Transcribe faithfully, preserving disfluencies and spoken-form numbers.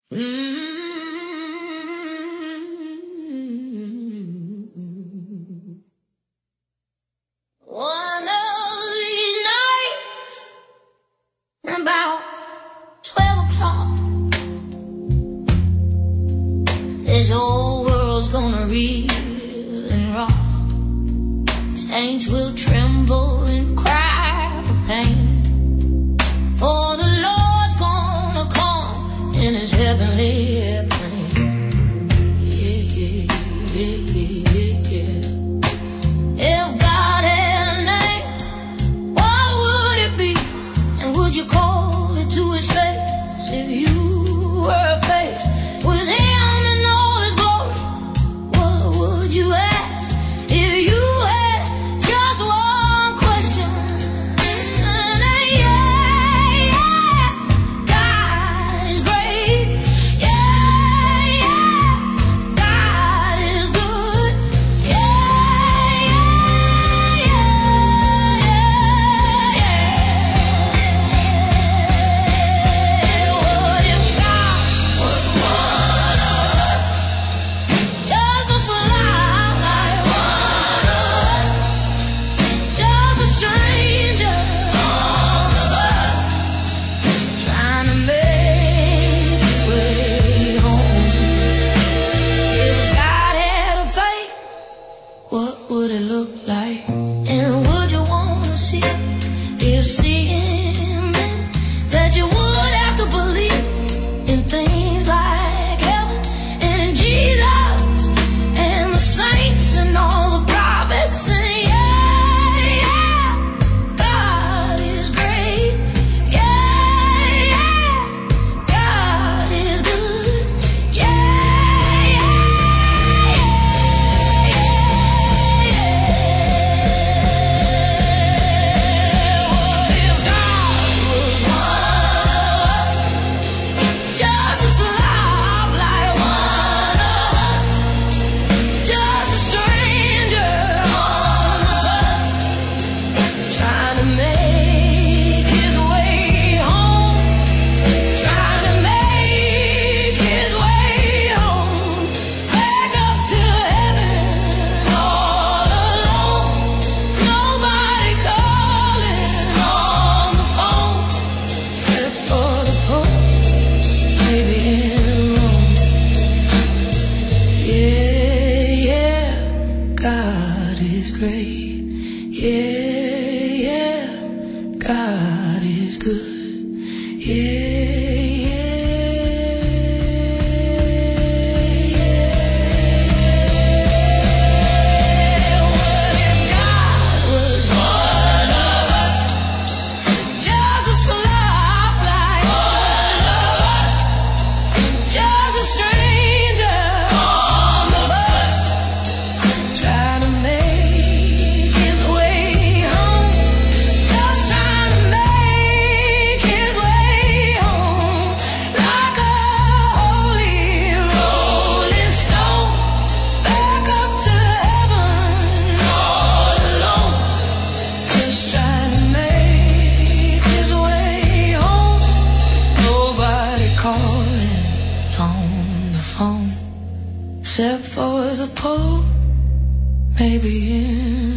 One of these nights, about twelve o'clock, this whole world's gonna reel and rock. Saints will tremble and cry for pain, for the Lord's gonna come in his heavenly plane. Yeah, yeah, yeah, yeah, yeah. If God had a name, what would it be? And would you call it to his face? If you were faced with him in all his glory, what would you ask? If you had just one question, and yeah, yeah, God is great, yeah, yeah, God is good, yeah, yeah, yeah, yeah, yeah. What if God was one of us, just a slide like one of us, just a stranger on the bus, trying to make his way home? If God had a fate, what would it look like? And would you want to see if seeing meant that you would have to believe in things like heaven and Jesus and the saints and all the prophets? And yeah, yeah, God is great, yeah, yeah, God is good, yeah, yeah, yeah, yeah, yeah. What if God was one of us, just a slob like one of us, just a stranger on the bus, trying to make his way home, trying to make his way home, back up to heaven all alone, nobody calling on the phone, except for the Pope, maybe in Rome. Yeah, yeah, God is great. Yeah, yeah, God is good. Yeah, yeah, yeah. What if God was one of us, just a slob like one of us, just a stranger on the bus, trying to make his way home, just trying to make his way home, like a holy rolling stone, back up to heaven all alone, just trying to make his way home, nobody calling on the phone, except for the Pope, maybe in